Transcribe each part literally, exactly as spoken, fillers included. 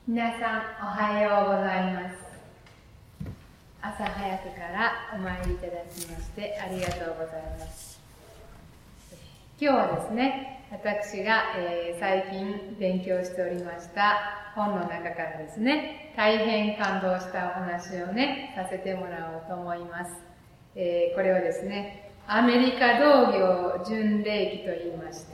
皆さんおはようございます。朝早くからお参りいただきましてありがとうございます。今日はですね、私が、えー、最近勉強しておりました本の中からですね、大変感動したお話をね、させてもらおうと思います。えー、これはですね、アメリカ道業巡礼記と言いまして、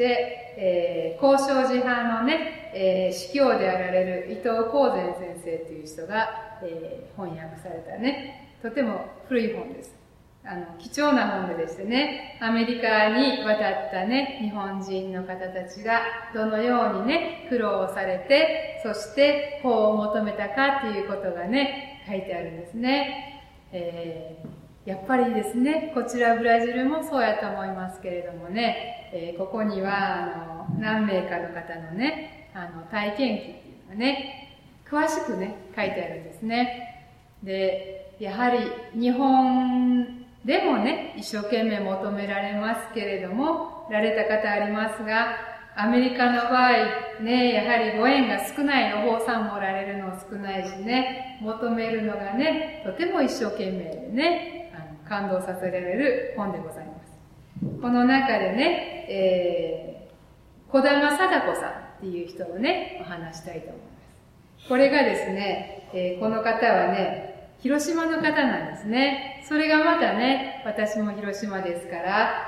えー、交渉寺派のね、えー、司教であられる伊藤光善先生という人が、えー、翻訳されたね、とても古い本です。あの、貴重な本でしてね、アメリカに渡ったね、日本人の方たちがどのようにね、苦労されて、そして法を求めたかっていうことがね、書いてあるんですね。えーやっぱりですね、こちらブラジルもそうやと思いますけれどもね、えー、ここには、あの、何名かの方のね、あの、体験記っていうのがね、詳しくね、書いてあるんですね。で、やはり日本でもね、一生懸命求められますけれども、られた方ありますが、アメリカの場合、ね、やはりご縁が少ないお坊さんもおられるの少ないしね、求めるのがね、とても一生懸命でね、感動させられる本でございます。この中でね、えー、小玉貞子さんっていう人をね、お話したいと思います。これがですね、えー、この方はね、広島の方なんですね。それがまたね、私も広島ですから、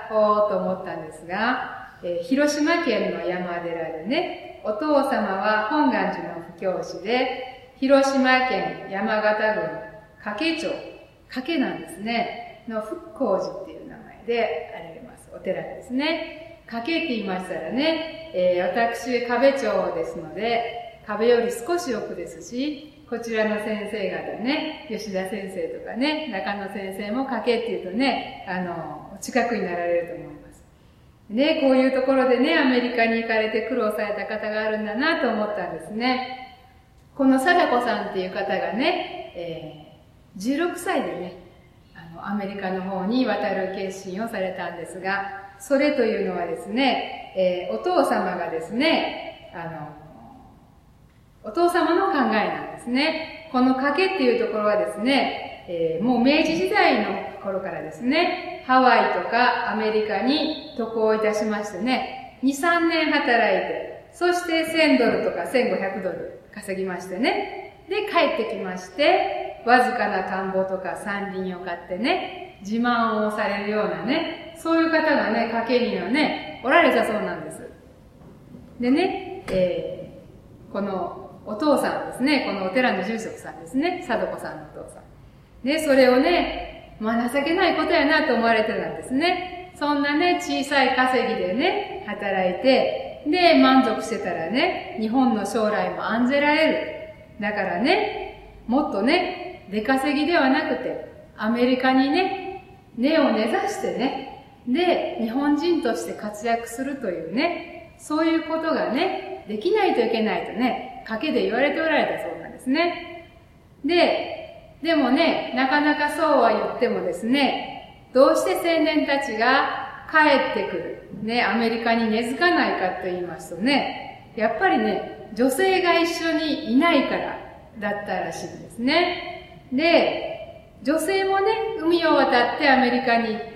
おーと思ったんですが、えー、広島県の山寺でね、お父様は本願寺の布教師で、広島県山形郡加計町、加計なんですね。の福光寺っていう名前であられます。お寺ですね。加計って言いましたらね、えー、私、壁町ですので、壁より少し奥ですし、こちらの先生方ね、吉田先生とかね、中野先生も加計っていうとね、あの、近くになられると思います。ね、こういうところでね、アメリカに行かれて苦労された方があるんだなと思ったんですね。この貞子さんっていう方がね、えー、じゅうろくさいでね、アメリカの方に渡る決心をされたんですが、それというのはですね、えー、お父様がですね、あの、お父様の考えなんですね。この加計っていうところはですね、えー、もう明治時代の頃からですね、ハワイとかアメリカに渡航いたしましてね、に、さんねん働いて、そしてせんドルとかせんごひゃくドル稼ぎましてね、で、帰ってきまして、わずかな田んぼとか山林を買ってね、自慢をされるようなね、そういう方がね、加計にはね、おられたそうなんです。でね、えー、このお父さんですね、このお寺の住職さんですね、貞子さんのお父さん。で、それをね、まあ情けないことやなと思われてたんですね。そんなね、小さい稼ぎでね、働いて、で、満足してたらね、日本の将来も案ぜられる。だからね、もっとね、出稼ぎではなくて、アメリカにね、根を根ざしてね、で、日本人として活躍するというね、そういうことがね、できないといけないとね、賭けで言われておられたそうなんですね。で、でもね、なかなかそうは言ってもですね、どうして青年たちが帰ってくる、ね、アメリカに根付かないかと言いますとね、やっぱりね、女性が一緒にいないからだったらしいんですね。で、女性もね、海を渡ってアメリカに行って、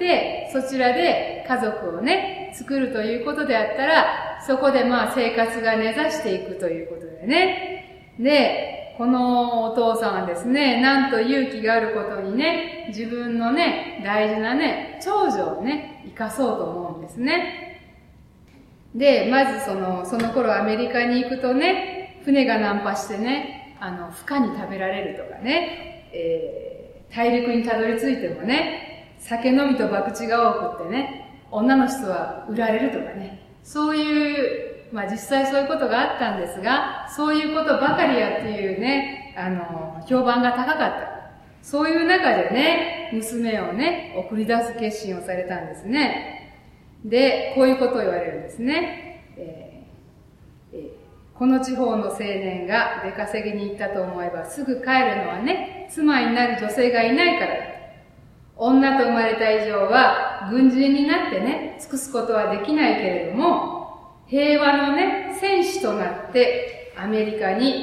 そちらで家族をね、作るということであったら、そこでまあ生活が根ざしていくということでね。で、このお父さんはですね、なんと勇気があることにね、自分のね、大事なね、長女をね、生かそうと思うんですね。で、まずその、その頃アメリカに行くとね、船が難破してね、あの、孵化に食べられるとかね、えー、大陸にたどり着いてもね、酒飲みと博打が多くってね、女の人は売られるとかね、そういう、まあ実際そういうことがあったんですが、そういうことばかりやっていうね、あの、評判が高かった。そういう中でね、娘をね、送り出す決心をされたんですね。で、こういうことを言われるんですね。えーえーこの地方の青年が出稼ぎに行ったと思えばすぐ帰るのはね、妻になる女性がいないからだ。女と生まれた以上は軍人になってね、尽くすことはできないけれども、平和のね、戦士となってアメリカに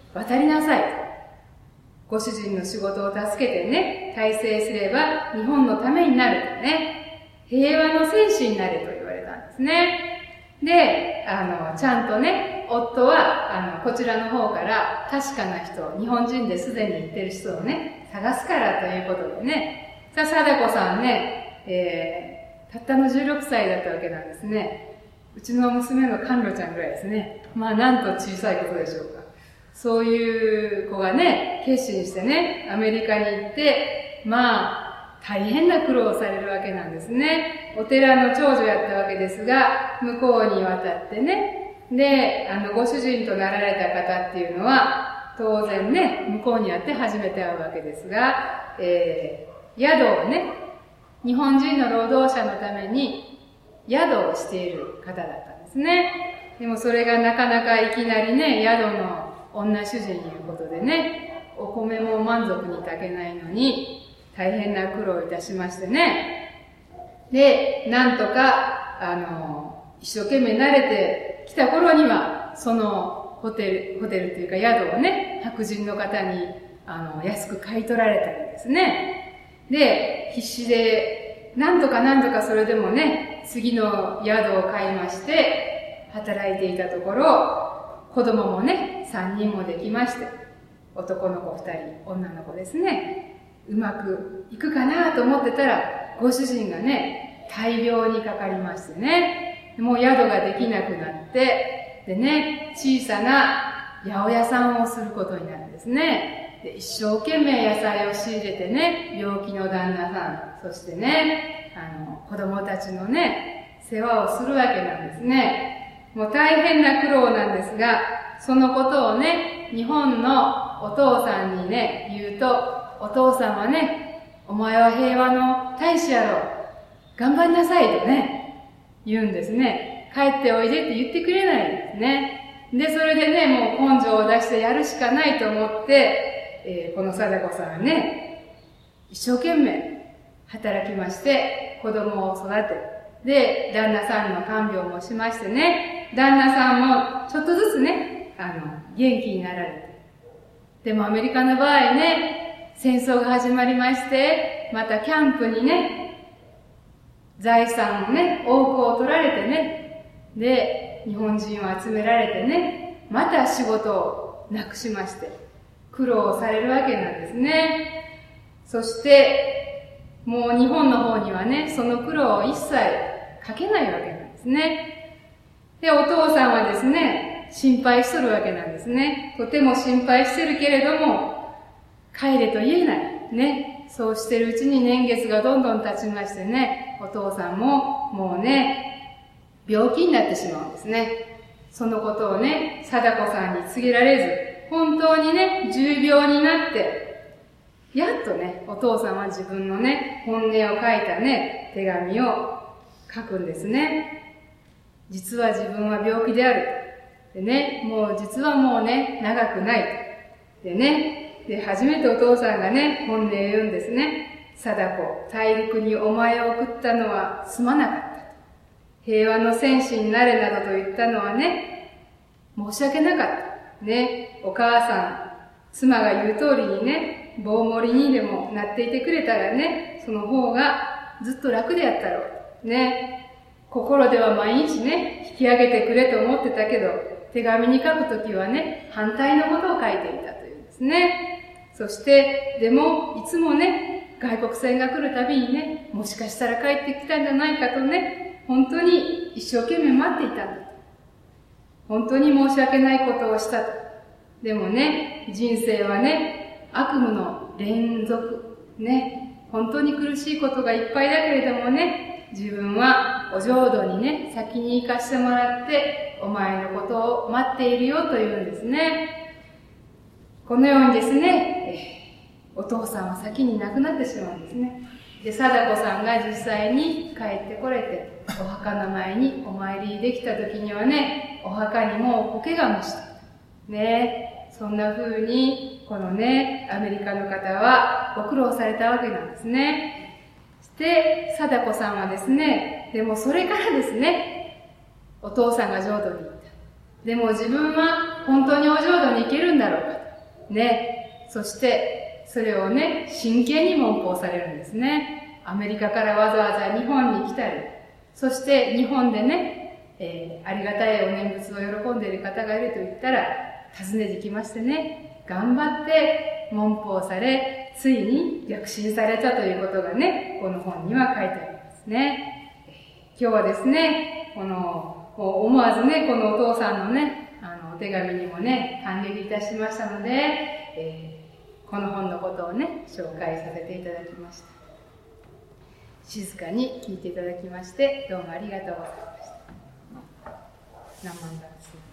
渡りなさいと。ご主人の仕事を助けてね、大成すれば日本のためになるとね、平和の戦士になれと言われたんですね。で、あの、ちゃんとね、夫は、あの、こちらの方から確かな人、日本人ですでに行ってる人をね、探すからということでね、さあ、貞子さんね、えー、たったのじゅうろくさいだったわけなんですね。うちの娘の甘露ちゃんぐらいですね。まあ、なんと小さいことでしょうか。そういう子がね、決心してね、アメリカに行って、まあ、大変な苦労をされるわけなんですね。お寺の長女やったわけですが、向こうに渡ってね、で、あの、ご主人となられた方っていうのは、当然ね、向こうにあって初めて会うわけですが、えー、宿をね、日本人の労働者のために宿をしている方だったんですね。でもそれがなかなかいきなりね、宿の女主人いうことでね、お米も満足に炊けないのに、大変な苦労いたしましてね。で、なんとか、あの、一生懸命慣れてきた頃には、そのホテル、ホテルというか宿をね、白人の方に、あの、安く買い取られたんですね。で、必死で、なんとかなんとかそれでもね、次の宿を買いまして、働いていたところ、子供もね、三人もできまして、男の子二人、女の子ですね。うまくいくかなと思ってたら、ご主人がね、大病にかかりましてね、もう宿ができなくなって、でね、小さな八百屋さんをすることになるんですね。で、一生懸命野菜を仕入れてね、病気の旦那さん、そしてね、あの、子供たちのね、世話をするわけなんですね。もう大変な苦労なんですが、そのことをね、日本のお父さんにね、言うと、お父さんはね、お前は平和の大使やろ。頑張りなさいとね、言うんですね。帰っておいでって言ってくれないんですね。で、それでね、もう根性を出してやるしかないと思って、えー、この貞子さんはね、一生懸命働きまして、子供を育て、で、旦那さんの看病もしましてね、旦那さんもちょっとずつね、あの、元気になられて。でもアメリカの場合ね、戦争が始まりまして、またキャンプにね、財産をね、多くを取られてね、で、日本人を集められてね、また仕事をなくしまして、苦労されるわけなんですね。そして、もう日本の方にはね、その苦労を一切かけないわけなんですね。で、お父さんはですね、心配しとるわけなんですね。とても心配してるけれども、帰れと言えない。ね。そうしてるうちに年月がどんどん経ちましてね、お父さんももうね、病気になってしまうんですね。そのことをね、貞子さんに告げられず、本当にね、重病になって、やっとね、お父さんは自分のね、本音を書いたね、手紙を書くんですね。実は自分は病気である。でね、もう実はもうね、長くない。でね、で、初めてお父さんがね、本音を言うんですね。貞子、大陸にお前を送ったのはすまなかった。平和の戦士になれなどと言ったのはね、申し訳なかった。ね、お母さん、妻が言う通りにね、棒盛りにでもなっていてくれたらね、その方がずっと楽でやったろう。ね、心では毎日ね、引き上げてくれと思ってたけど、手紙に書くときはね、反対のことを書いていたというんですね。そして、でも、いつもね、外国船が来るたびにね、もしかしたら帰ってきたんじゃないかとね、本当に一生懸命待っていたんだと。本当に申し訳ないことをしたと。でもね、人生はね、悪夢の連続。ね、本当に苦しいことがいっぱいだけれどもね、自分はお浄土にね、先に行かしてもらって、お前のことを待っているよというんですね。このようにですね、お父さんは先に亡くなってしまうんですね。で、貞子さんが実際に帰ってこれて、お墓の前にお参りできた時にはね、お墓にも苔が蒸した。ね、そんな風に、このね、アメリカの方はご苦労されたわけなんですね。そして、貞子さんはですね、でもそれからですね、お父さんが浄土に行った。でも自分は本当にお浄土に行いけるんだろうかと。ね。そして、それをね、真剣に文法されるんですね。アメリカからわざわざ日本に来たり、そして日本でね、えー、ありがたいお念仏を喜んでいる方がいると言ったら、訪ねてきましてね、頑張って文法され、ついに逆進されたということがね、この本には書いてありますね。今日はですね、この、思わずね、このお父さんのね、あの、お手紙にもね、感激いたしましたので、えー、この本のことをね、紹介させていただきました。静かに聞いていただきまして、どうもありがとうございました。南蛮ダンス。